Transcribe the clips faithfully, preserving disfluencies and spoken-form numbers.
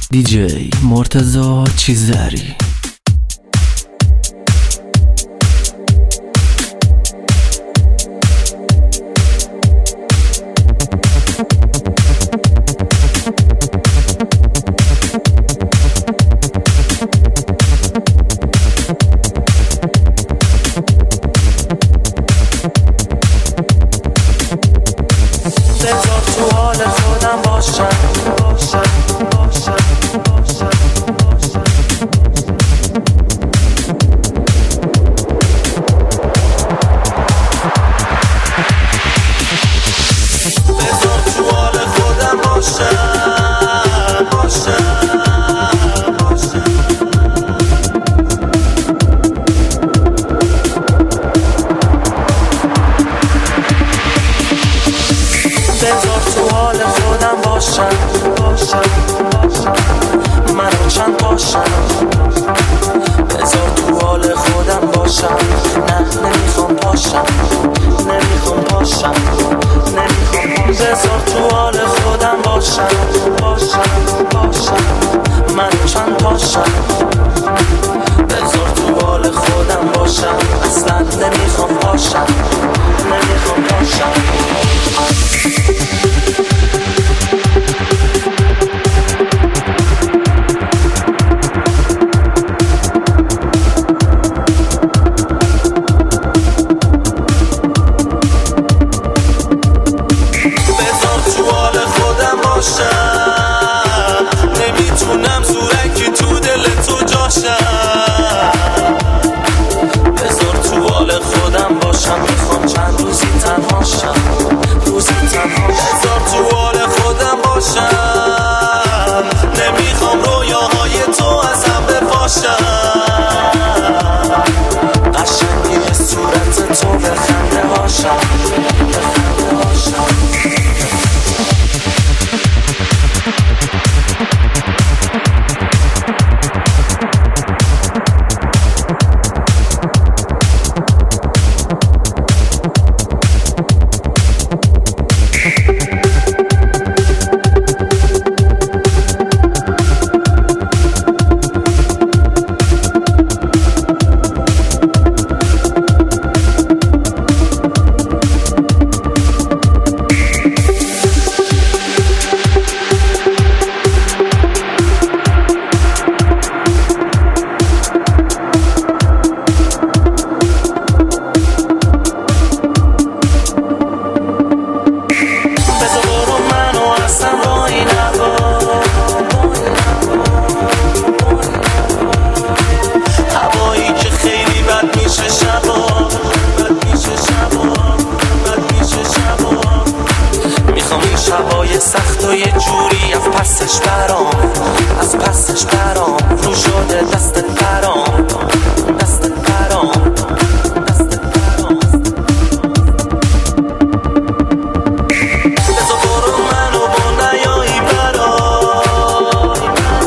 دیجی مرتضی چیزری. بذار تو حال خودم باشم باشم باشم باشم باشم بذار تو حال خودم باشم باشم باشم بذار تو حال خودم باشم باشم باشم منو چند باشم بذار تو حال خودم باشم نه نمیخوام باشم نمیخوام باشم نمیخوام بذار تو حال خودم باشم باشم باشم منو چند باشم بذار تو حال خودم باشم اصلا نمیخوام باشم نمیخوام باشم نمیتونم زورکی تو دل تو جاشم بذار تو حال خودم باشم میخوام چند روزی تنهاشم روزی تنها بذار تو حال خودم باشم نمیخوام رویاهای تو از هم بپاشم قشنگی صورت تو به خنده هاشم به خنده هاشم شبای سخت و یه جوری از پسش برام از پسش برام رو شده دست برام دست برام دست برام بذار برو منو با نیایی برای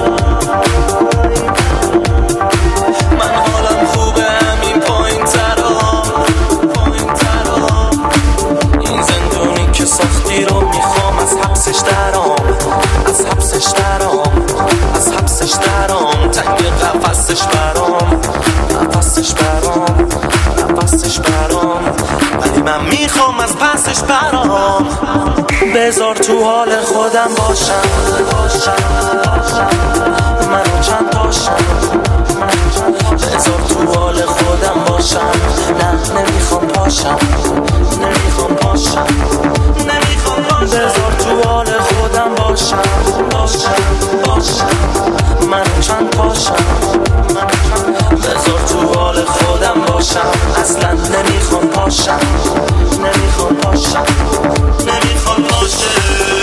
من حالم خوبه همین پایین ترام پایین ترام این زندونی که ساختی رو میخوام از حبسش درام از حبسش درام از حبسش درام تنگ قفسش برام قفسش برام قفسش برام ولی من میخوام از پسش برام بذار تو حال خودم باشم باشم منو چند باشم بذار تو حال خودم باشم نه نمیخوام باشم نمیخوام باشم نمیخوام باشم بذار تو حال خودم باشم باشم باشم منو چند باشم بذار تو حال خودم باشم اصلا نمیخوام باشم نمیخوام باشم نمیخوام باشم